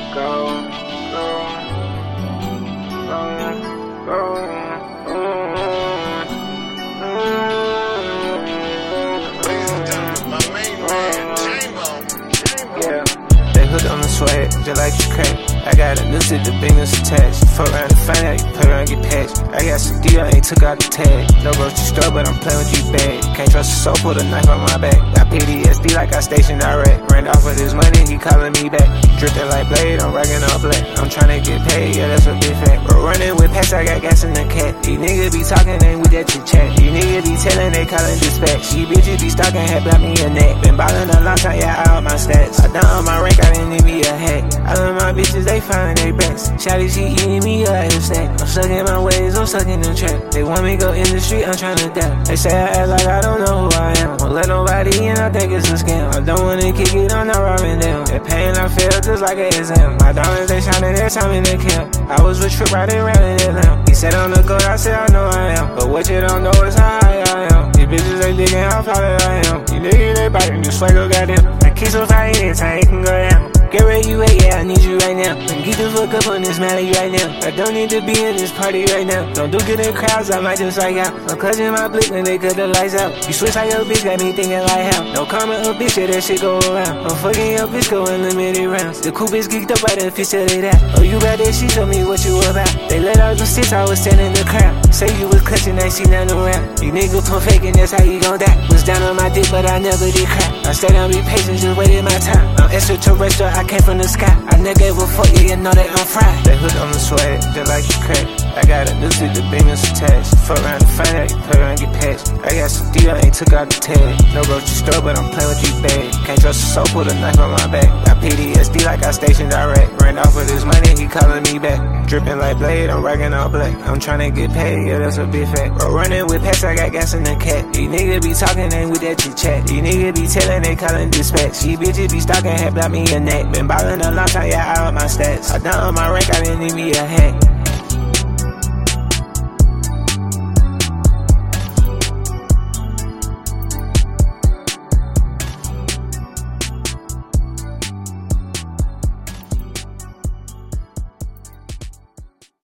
They hooked on the swag, just like you crack. I got a new shit, the business attached. Fuck around and find out, you put around, get patched. I got some deal, I ain't took out the tag. No grocery store, but I'm playing with you bad. Can't trust a soul, put a knife on my back. Got PTSD like I stationed Iraq. Ran off with his money, he calling me back. Dripping like Blade, I'm rocking all black. I'm tryna get paid, yeah, that's a big fact. But running with packs, I got gas in the cat. These niggas be talking, ain't with that chit chat. These niggas be telling, they calling dispatch. These bitches be stalking, had blocked me a neck. Been ballin' a long time, yeah, I out my stats. I done on my rank, I didn't need me a hack. I love my bitches, they find they best. Shawty, she eating me up in snack. I'm stuck in my ways, I'm stuck in the trap. They want me go in the street, I'm tryna adapt. They say I act like I don't know who I am. Won't let nobody in, I think it's a scam. I don't wanna kick it, I'm not robbing them. That pain I feel just like an exam. My diamonds, they shining every time in the camp. I was with Trip riding around in that lamp. He said I'm the goat, I said I know I am. But what you don't know is how high I am. These bitches, they digging how far that I am. You niggas, they biting, you swagger, goddamn. I keep so fire, anytime it can go down. Get where you at, yeah, I need you right now. Get the fuck up on this melody right now. I don't need to be in this party right now. Don't do good in crowds, I might just like out. I'm clutching my blick when they cut the lights out. You switch how your bitch got me thinking like how. No comment a bitch, yeah, that shit go around. I'm fucking your bitch going limited rounds. The coupe is geeked up by the fish till it out. Oh, you got that shit, show me what you about. They let out the six, I was standing in the crowd. Say you was clutching, ain't seen nothing around. You niggas pump faking, that's how you gon' die. Was down on my dick, but I never did crap. I stayed on be patient, just waited my time. I'm extraterrestrial, I came from the sky. I never gave a fuck, yeah, you know that I'm fried. They hooked on the swag, just like you crack. I got a new shit, the business attached. Fuck around and find out, you put around, get patched. I got some deal, I ain't took out the tag. No grocery store, but I'm playing with you bad. Can't trust a soul, put a knife on my back. Got PTSD like I stationed Iraq. Ran off with his money, he calling me back. Dripping like Blade, I'm rocking all black. I'm tryna get paid, yeah, that's a big fact. But running with packs, I got gas in the cat. These niggas be talking, ain't with that chit chat. These niggas be telling, they calling dispatch. These bitches be stalking, had blocked me a neck. Been ballin' a long time, yeah, I out my stats. I done on my rank, I didn't need me a hack.